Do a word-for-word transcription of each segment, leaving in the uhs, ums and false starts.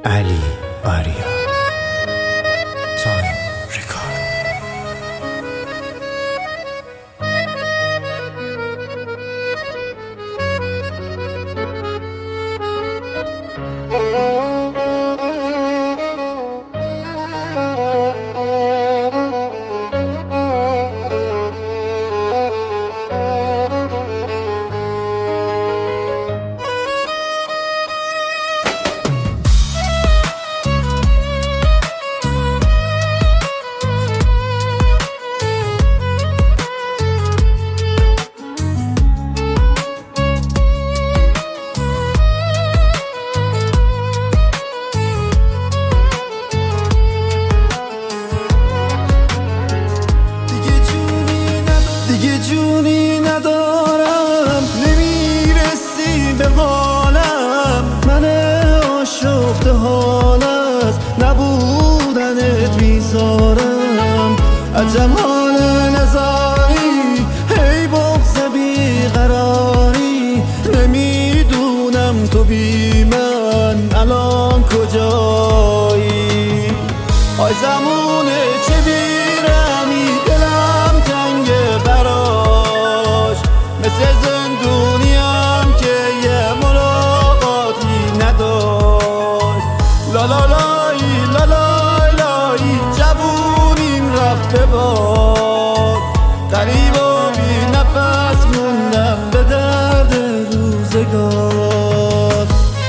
علی آریا تایم ریکارد. دیگه جونی ندارم، نمیرسی به حالم، من آشفته حال از نبودنت میذارم. عجب حال نزاری، هی بغض بیقراری، نمیدونم تو بی من الان کجایی. آی زمونه چه بیرمی، دلم تنگه براش، مثل زندونیم که یه ملاقاتی نداشت. لالالایی لالای لایی، جوونیم رفت به باد، غریب و بی نفس موندم به درد روزگار.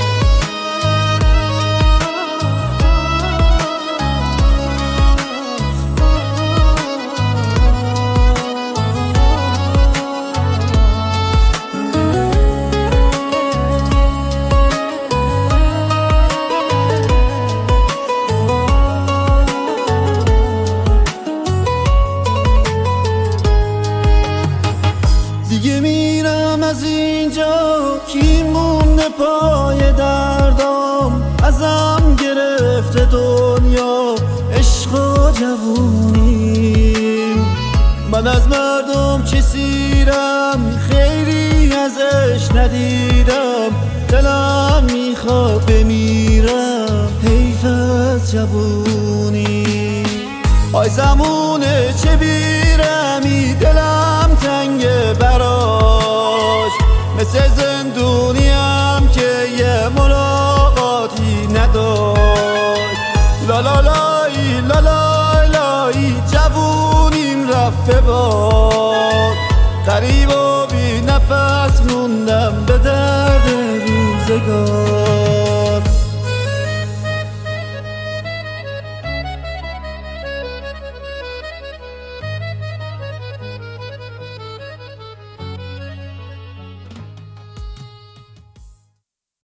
دیگه میرم از اینجا، کی مونده پای دردام، ازم گرفته دنیا عشق و جوونیم. من از مردم چه سیرم، خیری ازش ندیدم، دلم میخواد بمیرم، حیف از جوونی. آی زمونه چه بیرمی، دلم تنگه براش، مثل زندونیم که یه ملاقاتی نداشت. لالالایی لالای لایی، جوونیم رفت به باد، غریب و بی نفس موندم به درد روزگار.